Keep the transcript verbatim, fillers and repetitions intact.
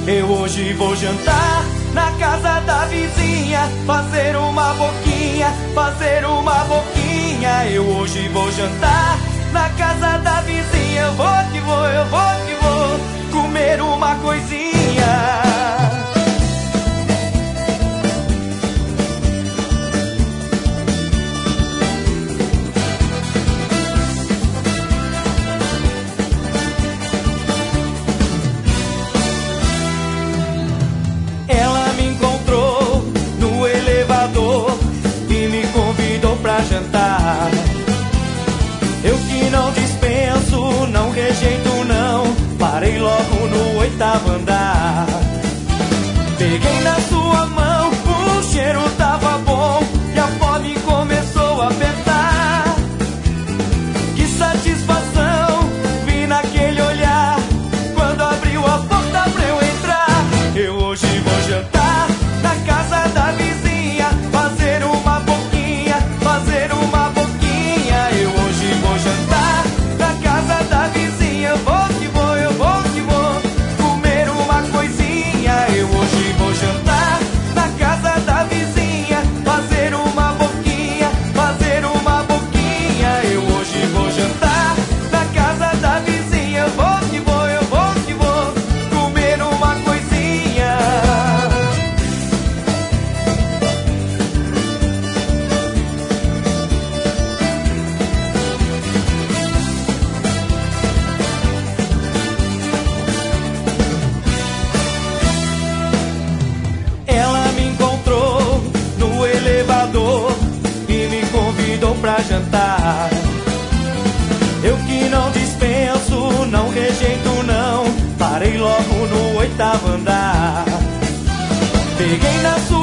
Eu hoje vou jantar na casa da vizinha, fazer uma boquinha, fazer uma boquinha. Eu hoje vou jantar na casa da vizinha. Eu vou que vou, eu vou que vou comer uma coisinha. Jantar. Eu que não dispenso, não rejeito não, parei logo no oitavo andar. Peguei na sua mão, o cheiro tava bom e a fome começou a apertar. Que satisfação vi naquele olhar quando abriu a porta pra eu entrar. Eu hoje vou jantar na casa da vizinha, fazer uma fazer uma boquinha. Eu hoje vou jantar na casa da vizinha. Eu vou que vou, eu vou que vou comer uma coisinha. Eu hoje vou jantar na casa da vizinha, fazer uma boquinha, fazer uma boquinha. Eu hoje vou jantar na casa da vizinha. Eu vou que vou, eu vou que vou comer uma coisinha. Pra jantar. Eu que não dispenso, não rejeito não, parei logo no oitavo andar. Peguei na sua